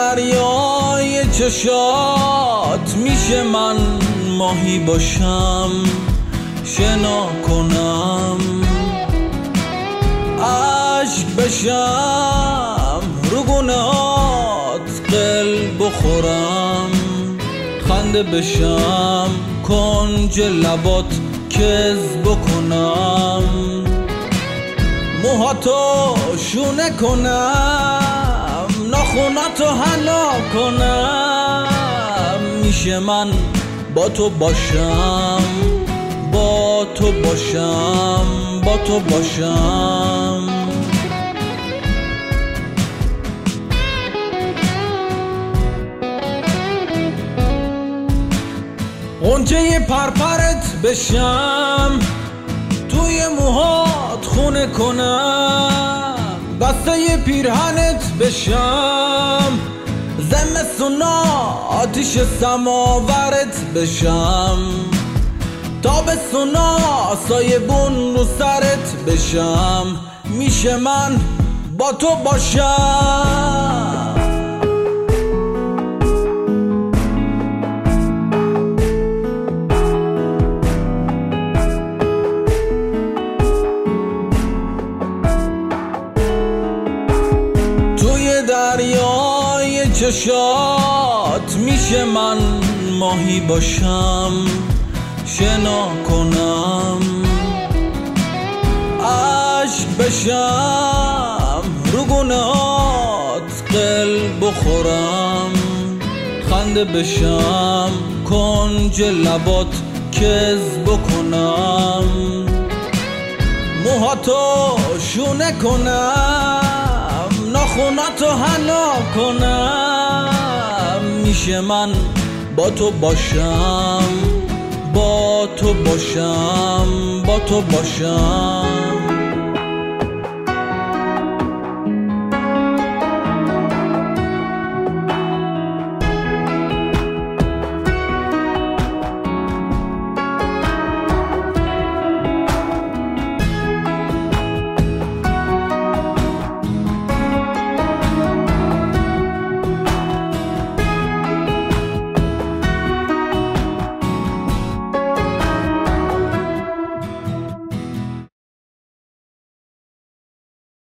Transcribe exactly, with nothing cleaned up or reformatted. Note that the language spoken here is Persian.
دریای چشات میشه من ماهی باشم، شنا کنم، عشق بشم، رو گونهات قل بخورم، خنده بشم، کنج لبات کز بکنم، موهاتو شونه کنم، ناخوناتو حلا کنم. میشه من با تو باشم، با تو باشم، با تو باشم. غنچه پرپرت بشم، توی موهات خونه کنم، بسته پیرهنت بشم، زمستونا آتیش سماورت بشم، تابستونا سایبون رو سرت بشم. میشه من با تو باشم. توی دریای چشات میشه من ماهی باشم، شنا کنم، عشق بشم، رو گونهات قل بخورم، خنده بشم، کنج لبات کز بکنم، موهاتو شونه کنم، ناخوناتو حلا کنم. میشه من با تو باشم، با تو باشم، با تو باشم.